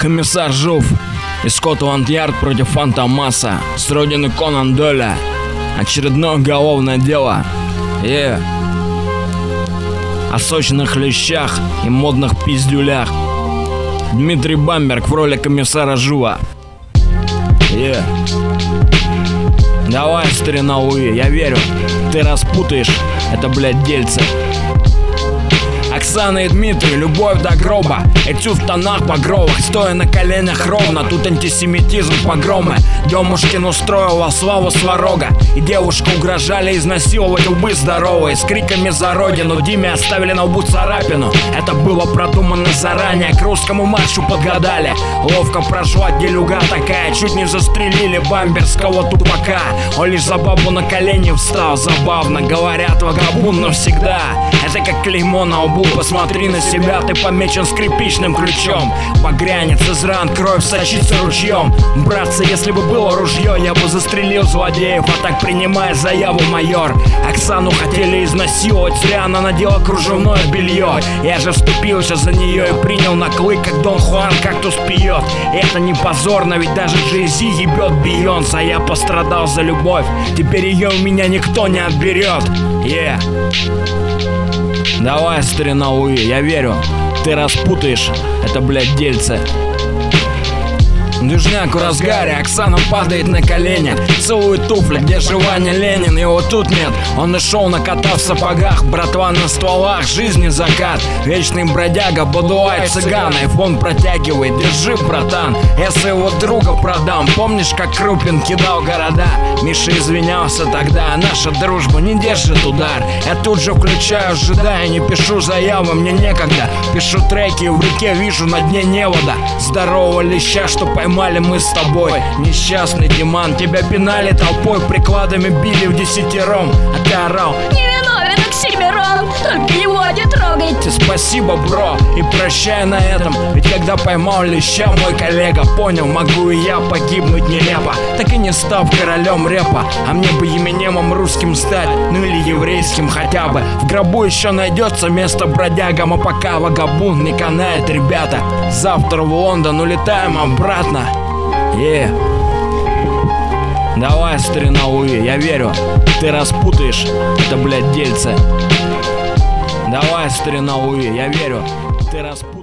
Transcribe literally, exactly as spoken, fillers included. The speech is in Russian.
Комиссар Жув и Скотланд-Ярд против Фантомаса с родины Конан Дойля. Очередное уголовное дело. Yeah. О сочных лещах и модных пиздюлях. Дмитрий Бамберг в роли комиссара Жува. Yeah. Давай, старина Луи, я верю, ты распутаешь это, блядь, дельце. Оксана и Дмитрий, любовь до гроба. Этюд в тонах багровых, стоя на коленях ровно. Тут антисемитизм, погромы. Демушкин устроил во славу Сварога. И девушку угрожали изнасиловать лбы здоровые. С криками за родину Диме оставили на лбу царапину. Это было продумано заранее, к русскому маршу подгадали. Ловко прошла делюга такая, чуть не застрелили бамберского тупака. Он лишь за бабу на колени встал, забавно. Говорят, вагабун навсегда. Это как клеймо на лбу. Посмотри на себя, ты помечен скрипичным ключом. Багрянец из ран, кровь сочится ручьем. Братцы, если бы было ружье, я бы застрелил злодеев. А так принимай заяву, майор. Оксану хотели изнасиловать, зря она надела кружевное белье. Я же вступился за нее и принял на клык, как Дон Хуан кактус пьет. И это не позорно, ведь даже Джей-Зи ебет Бейонс. А я пострадал за любовь, теперь ее у меня никто не отберет. Yeah. Давай, старина Луи, я верю, ты распутаешь это, блядь, дельце. Движняк в разгаре, Оксана падает на колени, целует туфли, где же Ваня Ленин? Его тут нет, он и шел на кота в сапогах. Братва на стволах, жизни закат. Вечный бродяга, Бодуай цыган. Айфон протягивает, держи, братан, я своего друга продам. Помнишь, как Крупин кидал города? Миша извинялся тогда, наша дружба не держит удар. Я тут же включаю, ожидая, не пишу заявы, мне некогда. Пишу треки, в реке вижу на дне невода здорового леща, что поймал мы с тобой. Несчастный Диман, тебя пинали толпой, прикладами били в десятером, а ты орал: невиновен Оксимирон, только его не трогайте. Спасибо, бро, и прощай на этом. Ведь когда поймал леща, мой коллега понял, могу и я погибнуть нелепо, так и не став королем рэпа. А мне бы Эминемом русским стать, ну или еврейским хотя бы. В гробу еще найдется место бродягам, а пока вагабун не канает, ребята. Завтра в Лондон улетаем обратно. Yeah. Давай, старина Луи, я верю, ты распутаешь это, блядь, дельце. Давай, старина Луи, я верю, ты распутаешь.